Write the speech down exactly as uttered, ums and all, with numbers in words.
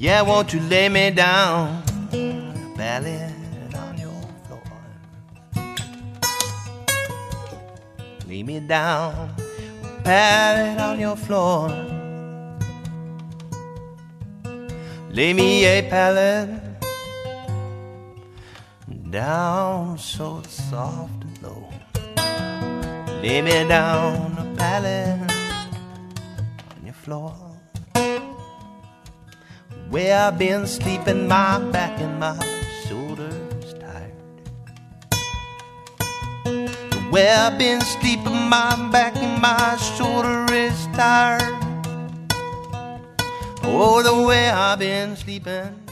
Yeah, won't you lay me down, ballad on your floor. Lay me down, ballad on your floor. Lay me a pallet down so soft and low. Lay me down a pallet on your floor. Where I've been sleeping, my back and my shoulders tired. Where I've been sleeping, my back and my shoulder is tired. Oh, the way I've been sleeping